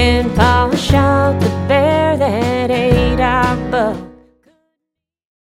when Pa shot the bear that ate our buck.